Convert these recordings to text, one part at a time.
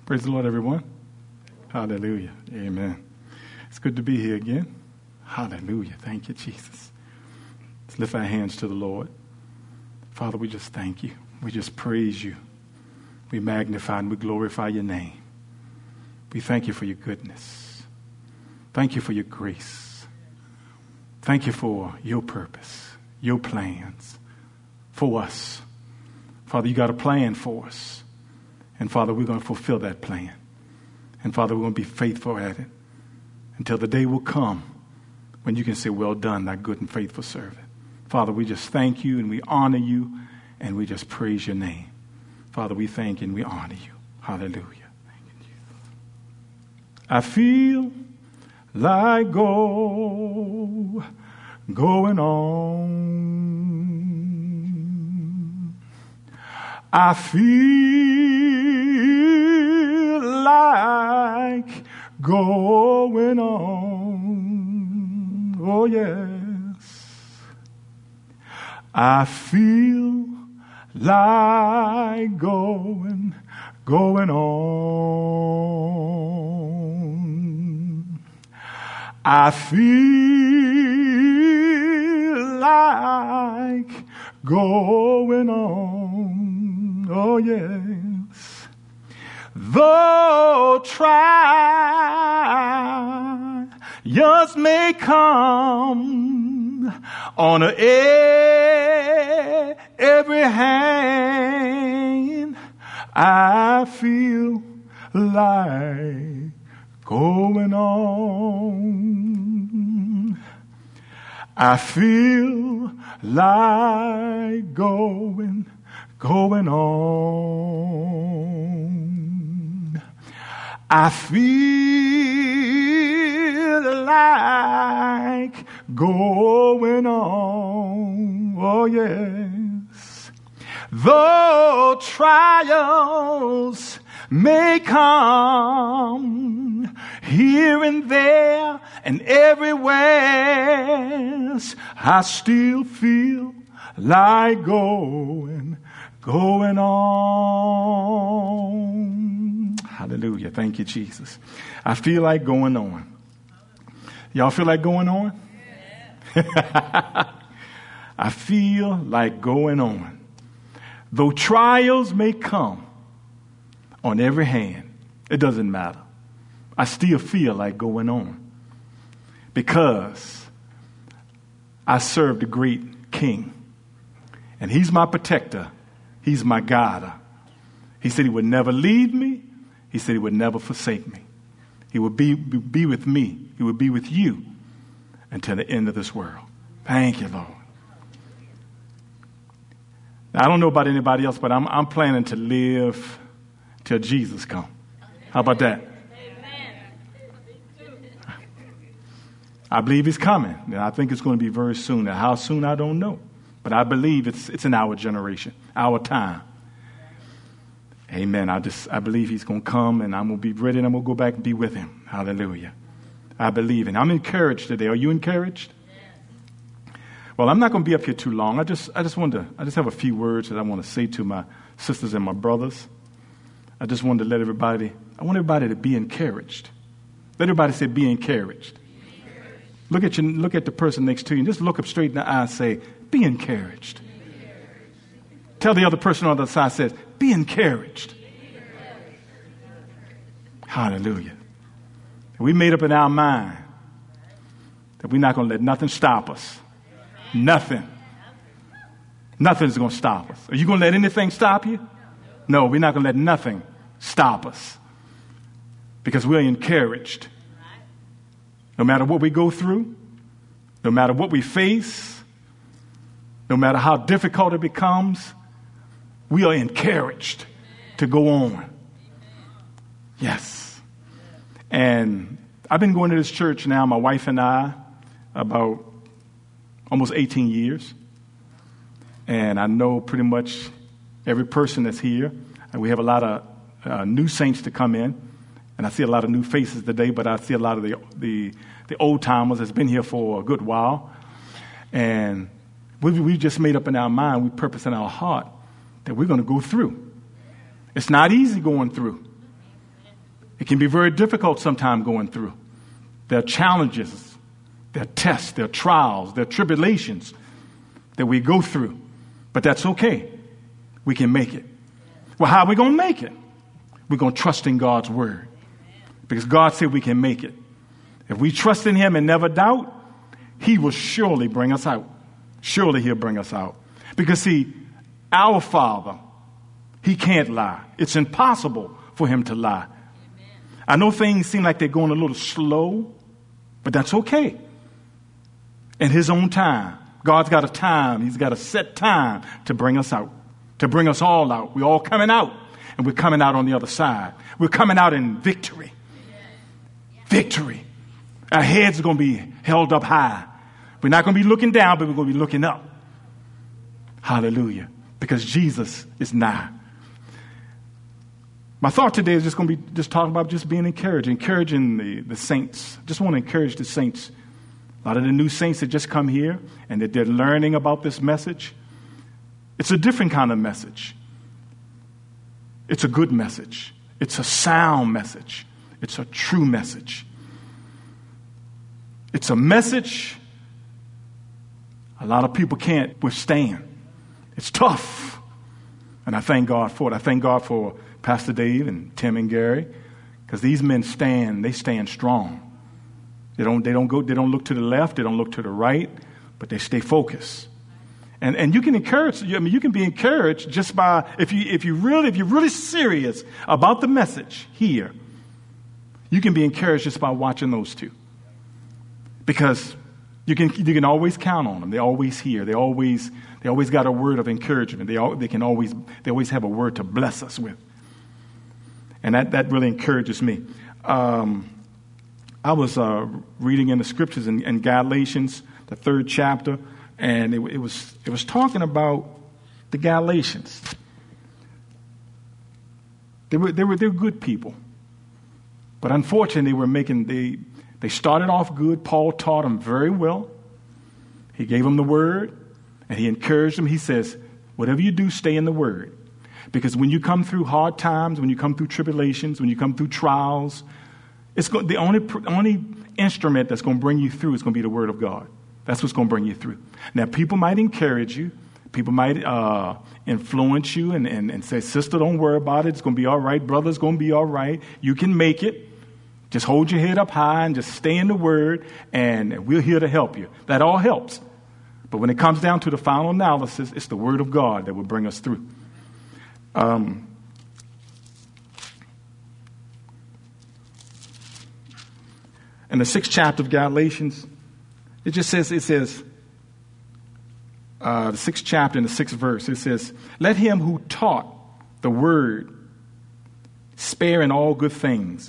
Praise the Lord, everyone. Hallelujah. Amen. It's good to be here again. Hallelujah. Thank you, Jesus. Let's lift our hands to the Lord. Father, we just thank you. We just praise you. We magnify and we glorify your name. We thank you for your goodness. Thank you for your grace. Thank you for your purpose, your plans for us. Father, you got a plan for us. And Father, we're going to fulfill that plan. And Father, we're going to be faithful at it until the day will come when you can say, well done, thy good and faithful servant. Father, we just thank you and we honor you and we just praise your name. Father, we thank you and we honor you. Hallelujah. Thank you, Jesus. I feel like going on. I feel like going on. Oh, yes. I feel like going on. I feel like going on. Oh, yes. Though trials may come on every hand, I feel like going on. I feel like going on. I feel like going on. Oh, yes. Though trials may come here and there and everywhere, I still feel like going on. Hallelujah. Thank you, Jesus. I feel like going on. Y'all feel like going on? Yeah. I feel like going on. Though trials may come on every hand, it doesn't matter. I still feel like going on because I serve the great King. And he's my protector. He's my guider. He said he would never leave me. He said he would never forsake me. He would be with me. He would be with you until the end of this world. Thank you, Lord. Now, I don't know about anybody else, but I'm planning to live till Jesus comes. How about that? I believe he's coming. And I think it's going to be very soon. Now, how soon, I don't know. But I believe it's in our generation, our time. Amen. I believe he's going to come and I'm going to be ready and I'm going to go back and be with him. Hallelujah. I believe it. I'm encouraged today. Are you encouraged? Yes. Well, I'm not going to be up here too long. I just have a few words that I want to say to my sisters and my brothers. I just wanted to I want everybody to be encouraged. Let everybody say, be encouraged. Look at the person next to you and just look up straight in the eye and say, be encouraged. Tell the other person on the other side, says, be encouraged. Hallelujah. We made up in our mind that we're not going to let nothing stop us. Nothing. Nothing's going to stop us. Are you going to let anything stop you? No, we're not going to let nothing stop us because we're encouraged. No matter what we go through, no matter what we face, no matter how difficult it becomes, we are encouraged to go on. Yes. And I've been going to this church now, my wife and I, about almost 18 years. And I know pretty much every person that's here. And we have a lot of new saints to come in. And I see a lot of new faces today, but I see a lot of the old timers that's been here for a good while. And we just made up in our mind, we purpose in our heart that we're going to go through. It's not easy going through. It can be very difficult sometimes going through. There are challenges, there are tests, there are trials, there are tribulations that we go through. But that's okay. We can make it. Well, how are we going to make it? We're going to trust in God's word. Because God said we can make it. If we trust in him and never doubt, he will surely bring us out. Surely he'll bring us out. Because see, our Father, he can't lie. It's impossible for him to lie. I know things seem like they're going a little slow, but that's okay. In his own time. God's got a time. He's got a set time to bring us out, to bring us all out. We're all coming out, and we're coming out on the other side. We're coming out in victory. Victory. Our heads are going to be held up high. We're not going to be looking down, but we're going to be looking up. Hallelujah. Because Jesus is nigh. My thought today is just going to be just talking about just being encouraging the saints. Just want to encourage the saints. A lot of the new saints that just come here and that they're learning about this message. It's a different kind of message. It's a good message. It's a sound message. It's a true message. It's a message a lot of people can't withstand. It's tough. And I thank God for it. I thank God for Pastor Dave and Tim and Gary, because these men stand strong. They don't look to the left, they don't look to the right, but they stay focused. And you can encourage, you can be encouraged just by, if you're really serious about the message here, you can be encouraged just by watching those two. Because you can always count on them. They're always here. They always got a word of encouragement. They always have a word to bless us with. And that really encourages me. I was reading in the scriptures in Galatians, the 3rd chapter, and it was talking about the Galatians. They were good people, but unfortunately they started off good. Paul taught them very well. He gave them the word, and he encouraged them. He says, whatever you do, stay in the word. Because when you come through hard times, when you come through tribulations, when you come through trials, the only instrument that's going to bring you through is going to be the word of God. That's what's going to bring you through. Now, people might encourage you. People might influence you and say, sister, don't worry about it. It's going to be all right. Brother, it's going to be all right. You can make it. Just hold your head up high and just stay in the word, and we're here to help you. That all helps. But when it comes down to the final analysis, it's the word of God that will bring us through. In the 6th chapter of Galatians, it says, the 6th chapter in the 6th verse, it says, let him who taught the word share in all good things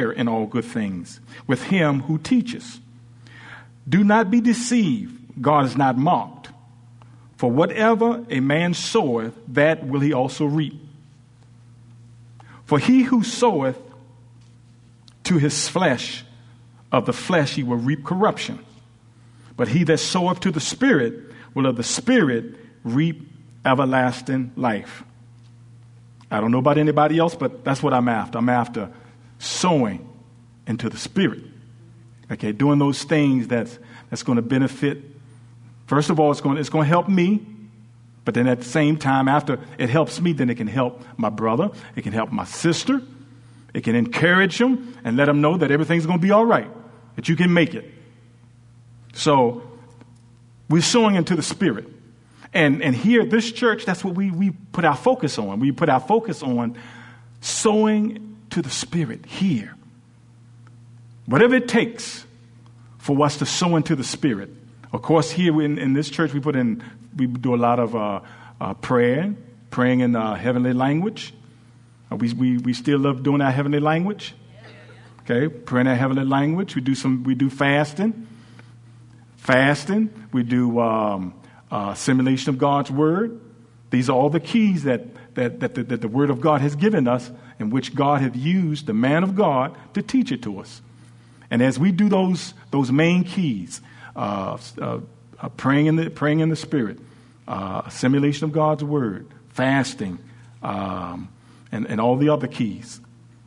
with him who teaches. Do not be deceived. God is not mocked. For whatever a man soweth, that will he also reap. For he who soweth to his flesh, of the flesh he will reap corruption. But he that soweth to the Spirit will of the Spirit reap everlasting life. I don't know about anybody else, but that's what I'm after. I'm after sowing into the Spirit. Okay, doing those things that's going to benefit. First of all, it's going to help me. But then at the same time, after it helps me, then it can help my brother. It can help my sister. It can encourage them and let them know that everything's going to be all right, that you can make it. So we're sowing into the Spirit. And here at this church, that's what we put our focus on. We put our focus on sowing to the Spirit here. Whatever it takes for us to sow into the Spirit. Of course, here in this church, we do a lot of praying in heavenly language. We still love doing our heavenly language. Okay, praying our heavenly language. We do fasting. We do simulation of God's word. These are all the keys that the word of God has given us, in which God has used the man of God to teach it to us. And as we do those main keys, praying in the Spirit, simulation of God's word, fasting, and all the other keys,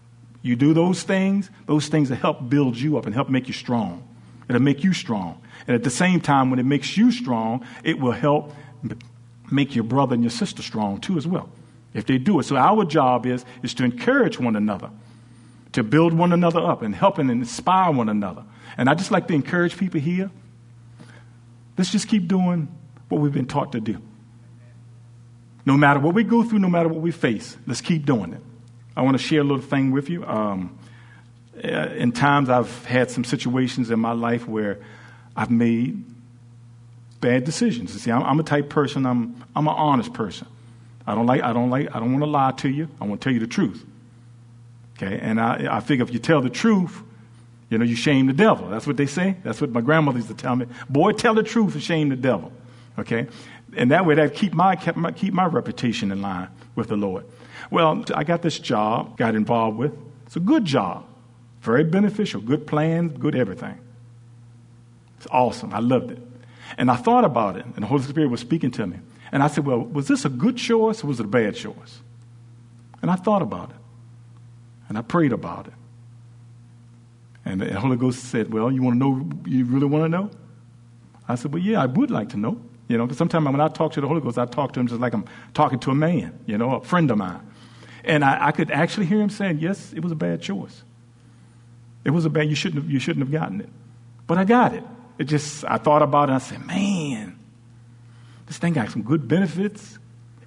You do those things will help build you up and help make you strong. It'll make you strong. And at the same time, when it makes you strong, it will help make your brother and your sister strong too as well, if they do it. So our job is to encourage one another, to build one another up and help and inspire one another. And I just like to encourage people here, let's just keep doing what we've been taught to do. No matter what we go through, no matter what we face, let's keep doing it. I want to share a little thing with you. In times I've had some situations in my life where I've made bad decisions. You see, I'm a type person. I'm an honest person. I don't want to lie to you. I want to tell you the truth. Okay, and I figure if you tell the truth, you shame the devil. That's what they say. That's what my grandmother used to tell me. Boy, tell the truth and shame the devil. Okay, and that way that keep my reputation in line with the Lord. Well, I got this job, got involved with. It's a good job, very beneficial, good plan, good everything. It's awesome. I loved it. And I thought about it, and the Holy Spirit was speaking to me. And I said, well, was this a good choice or was it a bad choice? And I thought about it. And I prayed about it. And the Holy Ghost said, well, you want to know, you really want to know? I said, well, yeah, I would like to know. Because sometimes when I talk to the Holy Ghost, I talk to him just like I'm talking to a man, a friend of mine. And I could actually hear him saying, yes, it was a bad choice. It was a bad, you shouldn't have gotten it. But I got it. I thought about it and I said, man, this thing got some good benefits.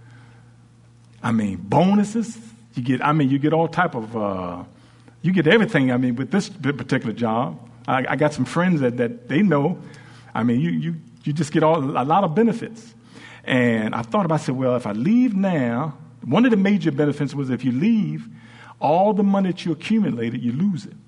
Bonuses. You get all type of, you get everything. With this particular job, I got some friends that they know. You just get a lot of benefits. And I thought about, I said, well, if I leave now, one of the major benefits was if you leave, all the money that you accumulated, you lose it.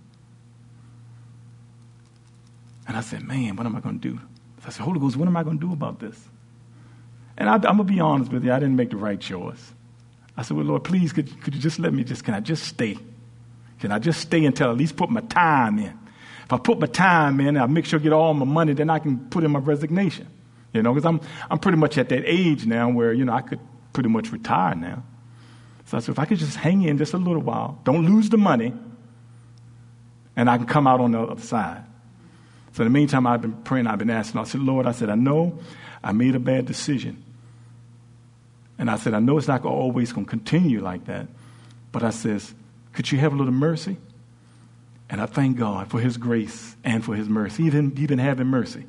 And I said, man, what am I going to do? So I said, Holy Ghost, what am I going to do about this? And I'm going to be honest with you, I didn't make the right choice. I said, well, Lord, please, could you just let me can I just stay? Can I just stay until I at least put my time in? If I put my time in, I'll make sure I get all my money, then I can put in my resignation. Because I'm pretty much at that age now where, I could pretty much retire now. So I said, if I could just hang in just a little while, don't lose the money, and I can come out on the other side. So in the meantime, I've been praying, I've been asking. I said, Lord, I know I made a bad decision. And I said, I know it's not always going to continue like that. But I says, could you have a little mercy? And I thank God for his grace and for his mercy. He's been having mercy.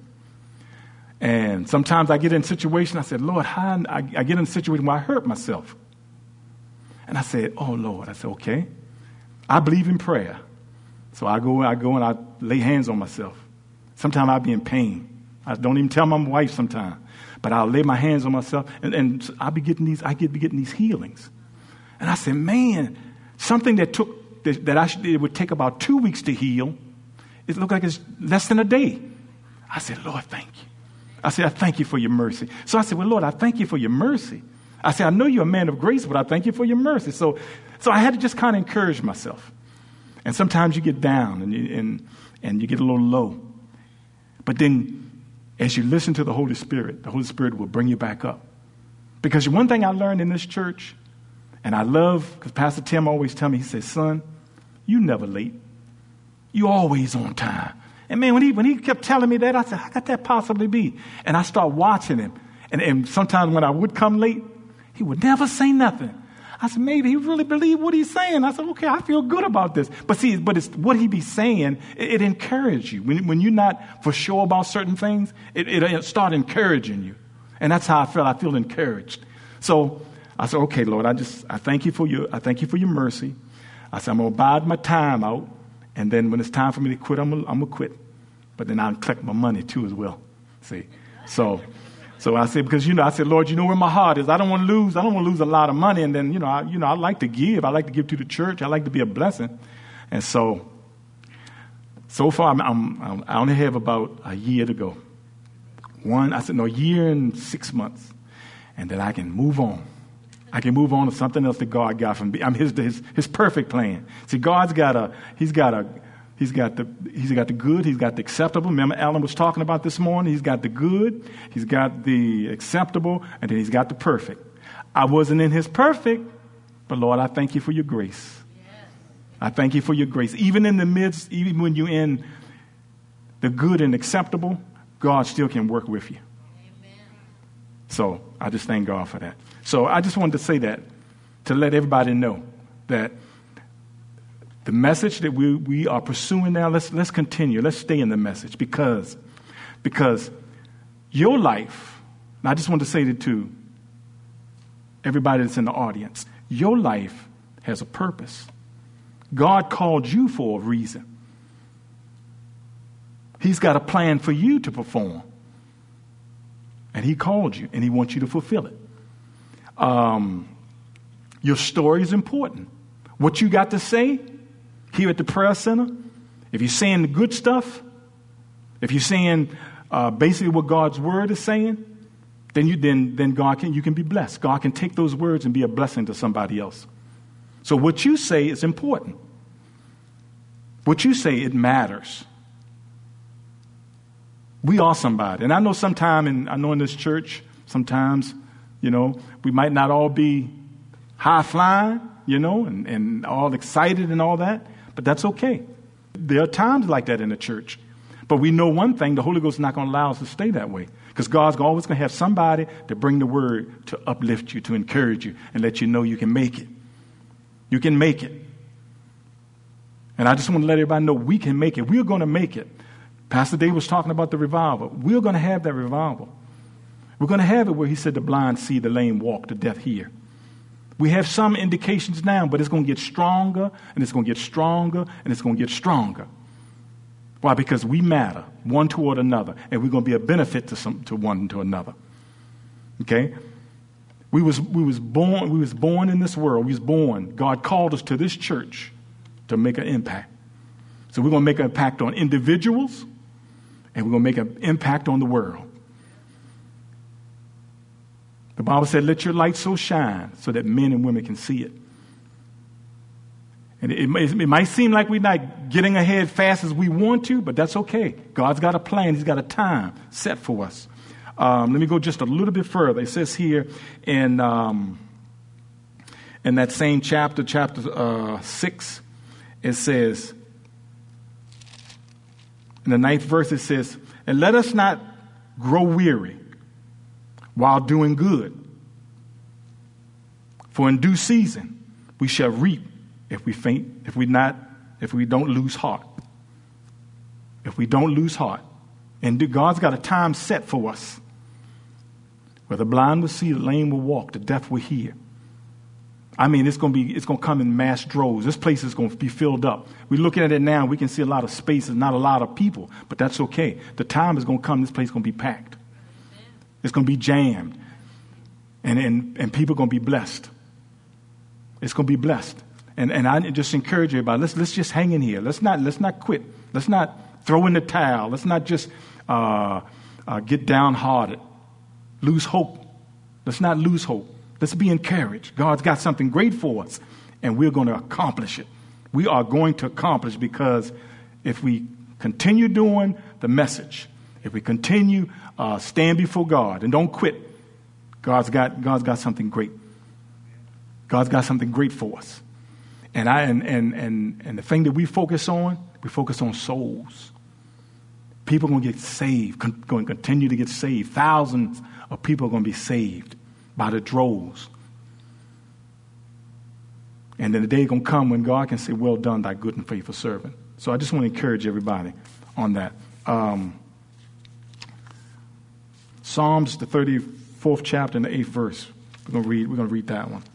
And sometimes I get in situations, I said, Lord, I get in a situation where I hurt myself. And I said, oh, Lord. I said, okay. I believe in prayer. So I go and I lay hands on myself. Sometimes I'll be in pain. I don't even tell my wife sometimes. But I'll lay my hands on myself, and I be getting these healings. And I said, man, something that it would take about 2 weeks to heal, it looked like it's less than a day. I said, Lord, thank you. I said, I thank you for your mercy. So I said, well, Lord, I thank you for your mercy. I said, I know you're a man of grace, but I thank you for your mercy. So I had to just kind of encourage myself. And sometimes you get down and you get a little low. But then as you listen to the Holy Spirit will bring you back up. Because one thing I learned in this church, and I love, because Pastor Tim always tell me, he says, son, you never late. You always on time. And man, when he kept telling me that, I said, how could that possibly be? And I start watching him. And sometimes when I would come late, he would never say nothing. I said, maybe he really believed what he's saying. I said, okay, I feel good about this. But it's what he be saying, it encourages you. When you're not for sure about certain things, it start encouraging you. And that's how I felt. I feel encouraged. So I said, okay, Lord, I thank you for your mercy. I said, I'm going to bide my time out. And then when it's time for me to quit, I'm going to quit. But then I'll collect my money too as well. See? So I said, because, I said, Lord, you know where my heart is. I don't want to lose a lot of money. And then, I like to give. I like to give to the church. I like to be a blessing. And so far, I only have about a year to go. A year and 6 months. And then I can move on. I can move on to something else that God got from me. His perfect plan. See, God's He's got the good, he's got the acceptable. Remember Alan was talking about this morning? He's got the good, he's got the acceptable, and then he's got the perfect. I wasn't in his perfect, but Lord, I thank you for your grace. I thank you for your grace. Even in the midst, even when you're in the good and acceptable, God still can work with you. Amen. So I just thank God for that. So I just wanted to say that to let everybody know that the message that we are pursuing now, let's continue. Let's stay in the message because your life, and I just want to say that to everybody that's in the audience, your life has a purpose. God called you for a reason. He's got a plan for you to perform. And he called you, and he wants you to fulfill it. Your story is important. What you got to say here at the prayer center, if you're saying the good stuff, if you're saying basically what God's word is saying, then you can be blessed. God can take those words and be a blessing to somebody else. So what you say is important. What you say, it matters. We are somebody. And I know in this church, sometimes, we might not all be high flying, and all excited and all that, but that's okay. There are times like that in the church. But we know one thing, the Holy Ghost is not going to allow us to stay that way. Because God's always going to have somebody to bring the word to uplift you, to encourage you, and let you know you can make it. You can make it. And I just want to let everybody know we can make it. We're going to make it. Pastor Dave was talking about the revival. We're going to have that revival. We're going to have it where he said the blind see, the lame walk, the deaf hear. We have some indications now, but it's going to get stronger, and it's going to get stronger, and it's going to get stronger. Why? Because we matter one toward another, and we're going to be a benefit to one to another. Okay? We was born in this world. We was born. God called us to this church to make an impact. So we're going to make an impact on individuals, and we're going to make an impact on the world. The Bible said, let your light so shine so that men and women can see it. And it might seem like we're not getting ahead fast as we want to, but that's okay. God's got a plan. He's got a time set for us. Let me go just a little bit further. It says here in that same chapter 6, it says, in the 9th verse, it says, and let us not grow weary while doing good. For in due season we shall reap if we faint, if we don't lose heart. If we don't lose heart. And God's got a time set for us. Where the blind will see, the lame will walk, the deaf will hear. I mean, it's going to come in mass droves. This place is going to be filled up. We're looking at it now. We can see a lot of spaces, not a lot of people, but that's okay. The time is going to come. This place is going to be packed. It's going to be jammed, and people are going to be blessed. It's going to be blessed, and I just encourage everybody. Let's just hang in here. Let's not quit. Let's not throw in the towel. Let's not just get downhearted, lose hope. Let's not lose hope. Let's be encouraged. God's got something great for us, and we're going to accomplish it. We are going to accomplish, because if we continue doing the message, if we continue stand before God and don't quit, God's got something great. God's got something great for us. And the thing that we focus on souls. People are going to get saved, going to continue to get saved. Thousands of people are going to be saved by the droves. And then the day is going to come when God can say, well done, thy good and faithful servant. So I just want to encourage everybody on that. Psalms, the 34th chapter and the 8th verse. We're going to read that one.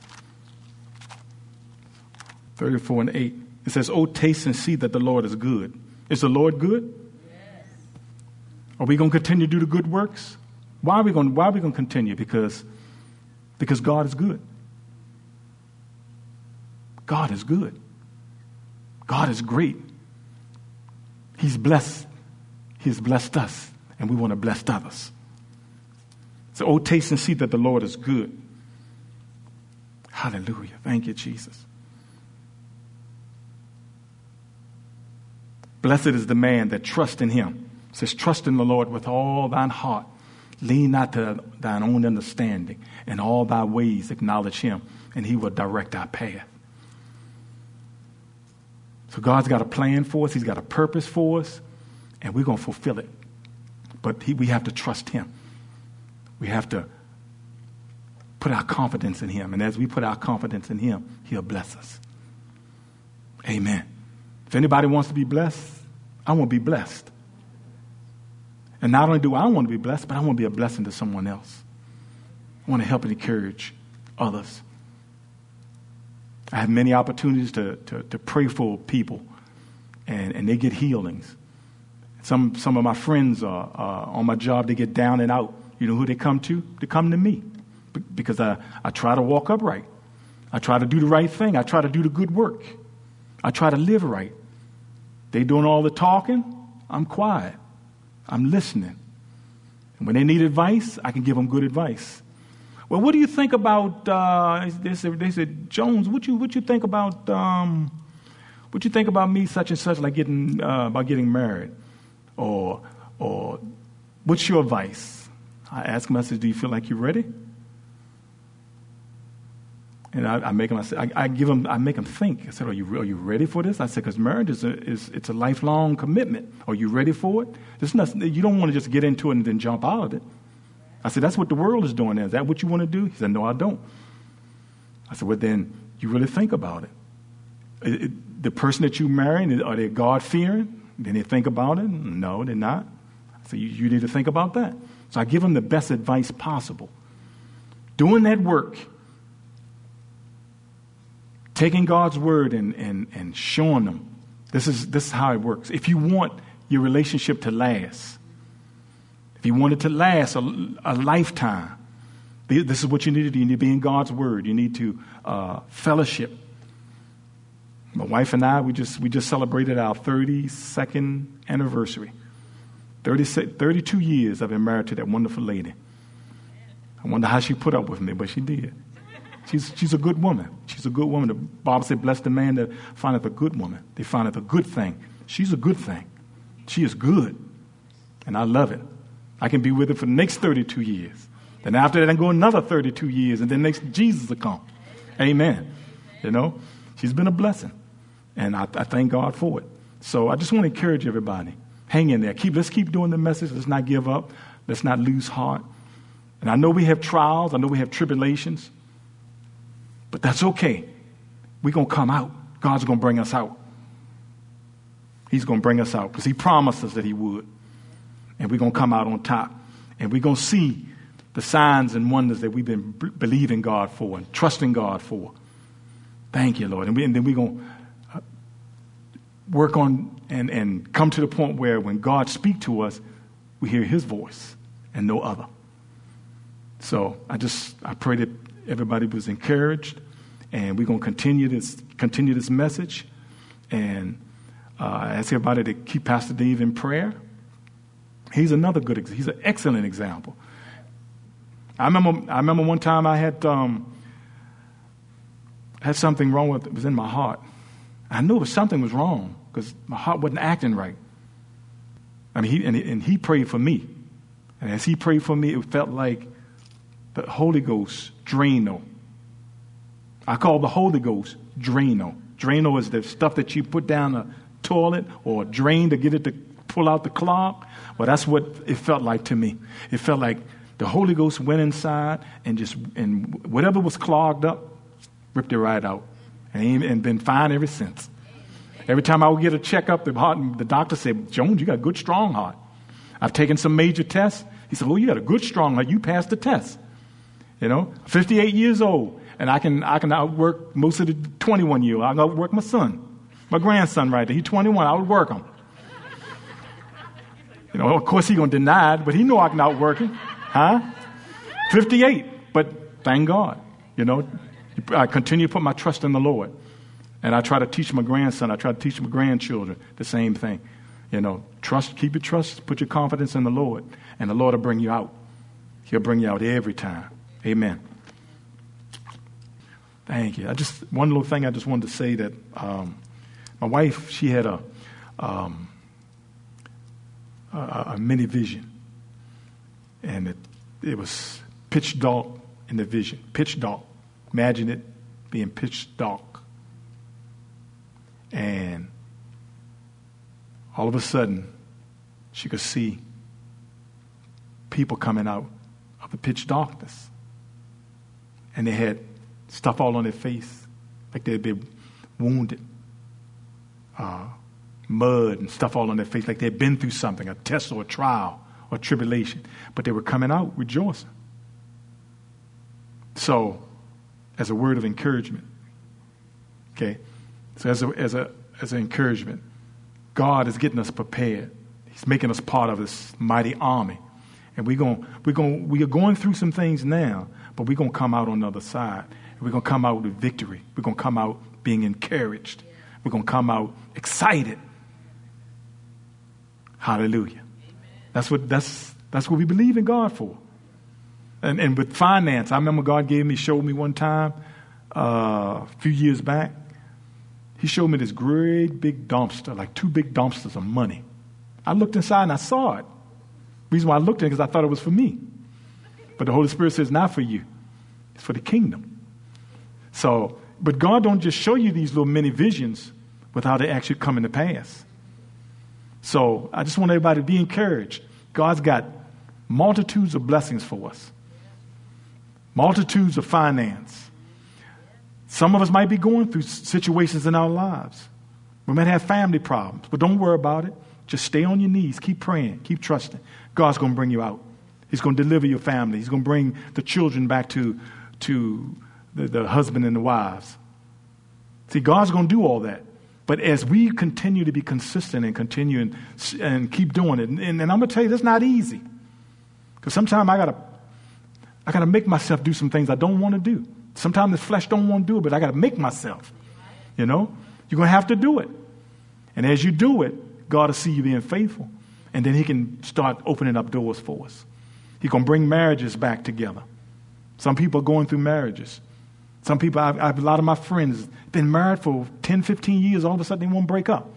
34 and 8. It says, "Oh, taste and see that the Lord is good." Is the Lord good? Yes. Are we going to continue to do the good works? Why are we going to continue? Because God is good. God is good. God is great. He's blessed. He's blessed us, and we want to bless others. So, oh, taste and see that the Lord is good. Hallelujah. Thank you, Jesus. Blessed is the man that trusts in him. It says, trust in the Lord with all thine heart. Lean not to thine own understanding. In all thy ways acknowledge him, and he will direct our path. So God's got a plan for us. He's got a purpose for us, and we're going to fulfill it. But we have to trust him. We have to put our confidence in him. And as we put our confidence in him, he'll bless us. Amen. If anybody wants to be blessed, I want to be blessed. And not only do I want to be blessed, but I want to be a blessing to someone else. I want to help and encourage others. I have many opportunities to pray for people, and they get healings. Some of my friends are on my job, they get down and out. You know who they come to? They come to me because I try to walk upright. I try to do the right thing. I try to do the good work. I try to live right. They doing all the talking, I'm quiet. I'm listening. And when they need advice, I can give them good advice. Well, what do you think about? They said, Jones, what you think about? What you think about me, such and such, like about getting married, or what's your advice? I ask them, I said, do you feel like you're ready? And I make them. I make them think. I said, are you ready for this? I said, because marriage is a lifelong commitment. Are you ready for it? You don't want to just get into it and then jump out of it. I said, that's what the world is doing. Is that what you want to do? He said, no, I don't. I said, well, then you really think about it. The person that you marry, are they God-fearing? Then they think about it? No, they're not. I said, you need to think about that. So I give them the best advice possible. Doing that work, taking God's word and showing them, this is how it works. If you want your relationship to last, if you want it to last a lifetime, this is what you need to do. You need to be in God's word. You need to fellowship. My wife and I, we just celebrated our 32nd anniversary. 32 years I've been married to that wonderful lady. I wonder how she put up with me, but she did. She's a good woman. She's a good woman. The Bible said, bless the man that findeth a good woman. They findeth a good thing. She's a good thing. She is good. And I love it. I can be with her for the next 32 years. Then after that, I go another 32 years, and then next Jesus will come. Amen. You know, she's been a blessing. And I thank God for it. So I just want to encourage everybody. Hang in there. Let's keep doing the message. Let's not give up. Let's not lose heart. And I know we have trials. I know we have tribulations. But that's okay. We're going to come out. God's going to bring us out. He's going to bring us out because he promised us that he would. And we're going to come out on top. And we're going to see the signs and wonders that we've been believing God for and trusting God for. Thank you, Lord. And then we're going to work on and come to the point where when God speaks to us, we hear his voice and no other. So I pray that everybody was encouraged, and we're going to continue this message. And I ask everybody to keep Pastor Dave in prayer. He's an excellent example. I remember one time I had something wrong with it. It was in my heart. I knew something was wrong because my heart wasn't acting right. I mean, he prayed for me, and as he prayed for me, it felt like the Holy Ghost Drano. I call the Holy Ghost Drano. Drano is the stuff that you put down a toilet or drain to get it to pull out the clog. Well, that's what it felt like to me. It felt like the Holy Ghost went inside and whatever was clogged up, ripped it right out, and been fine ever since. Every time I would get a checkup, the doctor said, Jones, you got a good, strong heart. I've taken some major tests. He said, well, you got a good, strong heart. You passed the test. 58 years old, and I can outwork most of the 21-year-old. I can outwork my son, my grandson right there. He's 21. I would work him. Of course he's going to deny it, but he know I can outwork him. 58, but thank God. I continue to put my trust in the Lord. And I try to teach my grandson, I try to teach my grandchildren the same thing. Keep your trust, put your confidence in the Lord, and the Lord will bring you out. He'll bring you out every time. Amen. Thank you. One little thing I just wanted to say that my wife, she had a mini vision, and it was pitch dark in the vision. Pitch dark. Imagine it being pitch dark. And all of a sudden, she could see people coming out of the pitch darkness. And they had stuff all on their face, like they'd been wounded. Mud and stuff all on their face, like they'd been through something, a test or a trial or tribulation. But they were coming out rejoicing. So, as a word of encouragement, okay? So as an encouragement, God is getting us prepared. He's making us part of this mighty army. And we are going through some things now, but we're going to come out on the other side. We're going to come out with victory. We're going to come out being encouraged. We're going to come out excited. Hallelujah. That's what we believe in God for. And with finance, I remember God showed me one time, a few years back, he showed me this great big dumpster, like 2 big dumpsters of money. I looked inside and I saw it. The reason why I looked at it is because I thought it was for me. But the Holy Spirit says, not for you. It's for the kingdom. So, but God don't just show you these little mini visions without it actually coming to pass. So I just want everybody to be encouraged. God's got multitudes of blessings for us. Multitudes of finance. Some of us might be going through situations in our lives. We might have family problems, but don't worry about it. Just stay on your knees. Keep praying. Keep trusting. God's going to bring you out. He's going to deliver your family. He's going to bring the children back to the husband and the wives. See, God's going to do all that. But as we continue to be consistent and continue and keep doing it, and I'm going to tell you, that's not easy. Because sometimes I got to make myself do some things I don't want to do. Sometimes the flesh don't want to do it, but I got to make myself. You know? You're going to have to do it. And as you do it, God will see you being faithful. And then he can start opening up doors for us. He's going to bring marriages back together. Some people are going through marriages. Some people, a lot of my friends, been married for 10, 15 years. All of a sudden, they won't break up.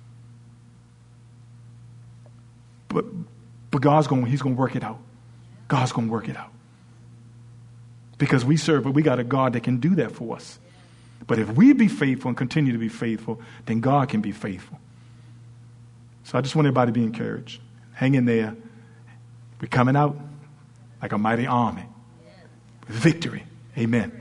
But he's going to work it out. God's going to work it out. Because we serve, but we got a God that can do that for us. But if we be faithful and continue to be faithful, then God can be faithful. So I just want everybody to be encouraged. Hang in there. We're coming out like a mighty army with victory. Amen.